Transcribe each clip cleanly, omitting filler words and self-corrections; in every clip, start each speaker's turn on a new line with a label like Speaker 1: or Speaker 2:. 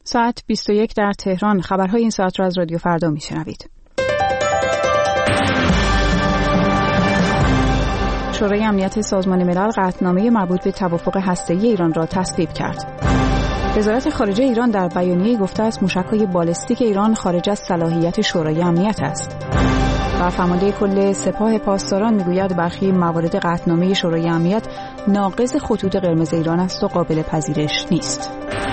Speaker 1: ساعت 21 در تهران. خبرهای این ساعت را از رادیو فردا میشنوید. شورای امنیت سازمان ملل قطعنامه مربوط به توافق هسته‌ای ایران را تصویب کرد. وزارت خارجه ایران در بیانیه‌ای گفته است موشک‌های بالستیک ایران خارج از صلاحیت شورای امنیت است. و فرمانده کل سپاه پاسداران میگوید برخی موارد قطعنامه شورای امنیت ناقض خطوط قرمز ایران است و قابل پذیرش نیست.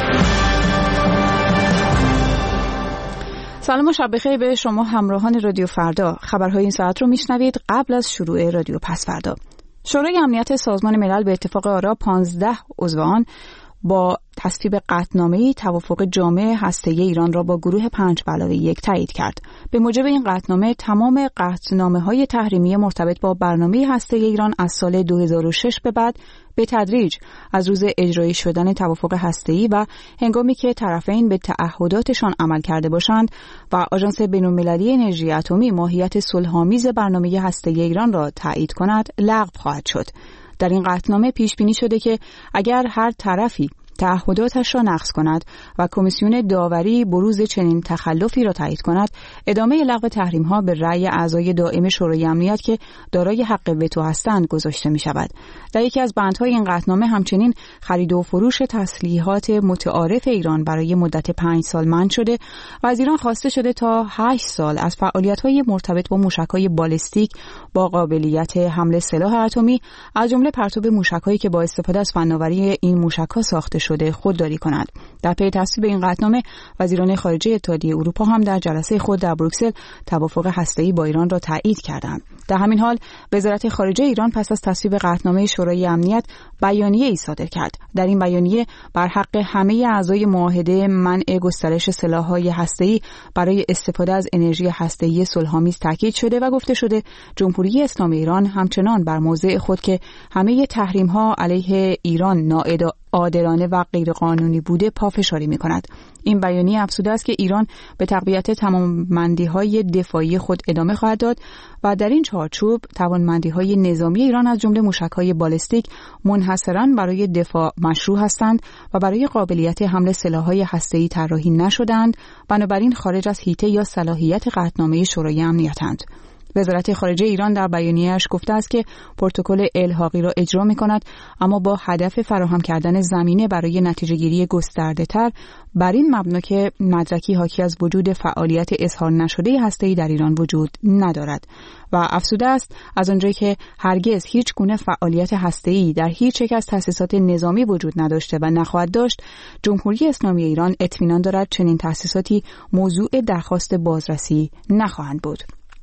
Speaker 1: سلام و شب بخیر به شما همراهان رادیو فردا. خبرهای این ساعت رو میشنوید قبل از شروع رادیو پس فردا. شورای امنیت سازمان ملل به اتفاق آرا 15 عضو آن با تصویب قطعنامه‌ای توافق جامع هسته‌ای ایران را با گروه 5+1 تایید کرد. به موجب این قطعنامه تمام قطعنامه‌های تحریمی مرتبط با برنامه هسته‌ای ایران از سال 2006 به بعد به تدریج از روز اجرایی شدن توافق هسته‌ای و هنگامی که طرفین به تعهداتشان عمل کرده باشند و آژانس بین‌المللی انرژی اتمی ماهیت صلح‌آمیز برنامه هسته‌ای ایران را تایید کند لغو خواهد شد. در این قطعنامه پیش بینی شده که اگر هر طرفی تعهداتش را نقض کند و کمیسیون داوری بروز چنین تخلفی را تایید کند، ادامه لغو تحریم‌ها به رأی اعضای دائم شورای امنیت که دارای حق وتو هستند گذاشته می‌شود. در یکی از بندهای این قطعنامه همچنین خرید و فروش تسلیحات متعارف ایران برای مدت 5 سال منع شده و از ایران خواسته شده تا 8 سال از فعالیت‌های مرتبط با موشک‌های بالستیک با قابلیت حمل سلاح اتمی از جمله پرتاب موشک‌هایی که با استفاده از فناوری این موشک‌ها ساخته شده خودداری کند. در پی تصویب این قطعنامه وزیران خارجه اتحادیه اروپا هم در جلسه خود در بروکسل توافق هسته‌ای با ایران را تایید کردند. در همین حال وزارت خارجه ایران پس از تصویب قطعنامه شورای امنیت بیانیه‌ای صادر کرد. در این بیانیه بر حق همه اعضای معاهده منع گسترش سلاح‌های هسته‌ای برای استفاده از انرژی هسته‌ای صلح‌آمیز تاکید شده و گفته شده جمهوری اسلامی ایران همچنان بر موضع خود که همه تحریم‌ها علیه ایران عادلانه و غیرقانونی بوده پافشاری می‌کند. این بیانیه افزوده است که ایران به تقویت توانمندی‌های دفاعی خود ادامه خواهد داد و در این چارچوب توانمندی‌های نظامی ایران از جمله موشک‌های بالستیک منحصراً برای دفاع مشروع هستند و برای قابلیت حمل سلاح‌های هسته‌ای طراحی نشده‌اند، بنابراین خارج از حیطه یا صلاحیت قطعنامه شورای امنیت‌اند. وزارت خارجه ایران در بیانیه‌اش گفته است که پروتکل الحاقی را اجرا می‌کند، اما با هدف فراهم کردن زمینه برای نتیجه‌گیری گسترده‌تر بر این مبنا که مدرکی حاکی از وجود فعالیت اظهار نشده هسته‌ای در ایران وجود ندارد و افزوده است از آنجایی که هرگز هیچ گونه فعالیت هسته‌ای در هیچ یک از تأسیسات نظامی وجود نداشته و نخواهد داشت، جمهوری اسلامی ایران اطمینان دارد چنین تأسیساتی موضوع درخواست بازرسی نخواهند بود.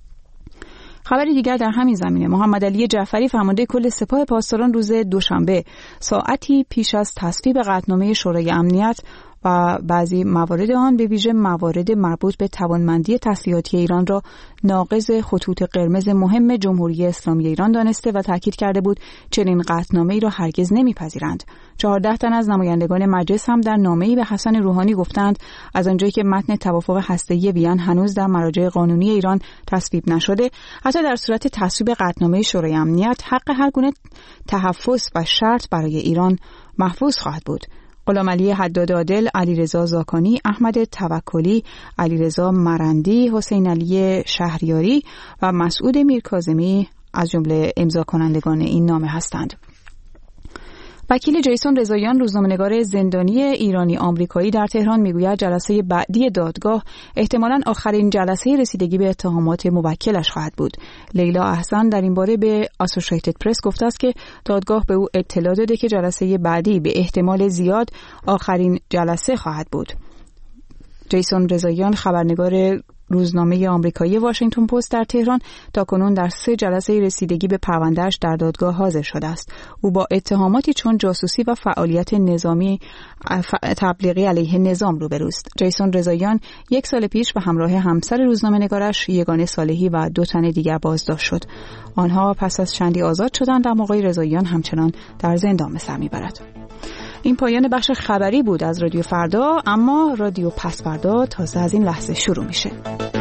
Speaker 1: خبری دیگر در همین زمینه، محمد علی جعفری فرمانده کل سپاه پاسداران روز دوشنبه ساعتی پیش از تصویب قطعنامه شورای امنیت و بعضی موارد آن به ویژه موارد مربوط به توانمندی تسلیحاتی ایران را ناقض خطوط قرمز مهم جمهوری اسلامی ایران دانسته و تاکید کرده بود چنین قطعنامه‌ای را هرگز نمی‌پذیرند. 14 تن از نمایندگان مجلس هم در نامه‌ای به حسن روحانی گفتند از آنجایی که متن توافق هسته‌ای وین هنوز در مراجع قانونی ایران تصویب نشده، حتی در صورت تصویب قطعنامه شورای امنیت حق هر گونه تحفظ و شرط برای ایران محفوظ خواهد بود. غلامعلی حداد عادل، علیرضا زاکانی، احمد توکلی، علیرضا مرندی، حسین علی شهریاری و مسعود میرکاظمی از جمله امضا کنندگان این نامه هستند. وکیل جیسون رضاییان، روزنامه‌نگار زندانی ایرانی آمریکایی در تهران میگوید جلسه بعدی دادگاه احتمالاً آخرین جلسه رسیدگی به اتهامات موکلش خواهد بود. لیلا احسن در این باره به اسوسییتد پرس گفته است که دادگاه به او اطلاع داده که جلسه بعدی به احتمال زیاد آخرین جلسه خواهد بود. جیسون رضاییان، خبرنگار روزنامه آمریکایی واشنگتن پست در تهران، تاکنون در 3 جلسه رسیدگی به پرونده‌اش در دادگاه حاضر شده است. او با اتهاماتی چون جاسوسی و فعالیت نظامی تبلیغی علیه نظام روبروست. جیسون رضاییان 1 سال پیش به همراه همسر روزنامه‌نگارش یگانه صالحی و 2 تن دیگر بازداشت شد. آنها پس از چندی آزاد شدند، اما آقای رضاییان همچنان در زندان به سر میبرد. این پایان بخش خبری بود از رادیو فردا، اما رادیو پس فردا تازه از این لحظه شروع میشه.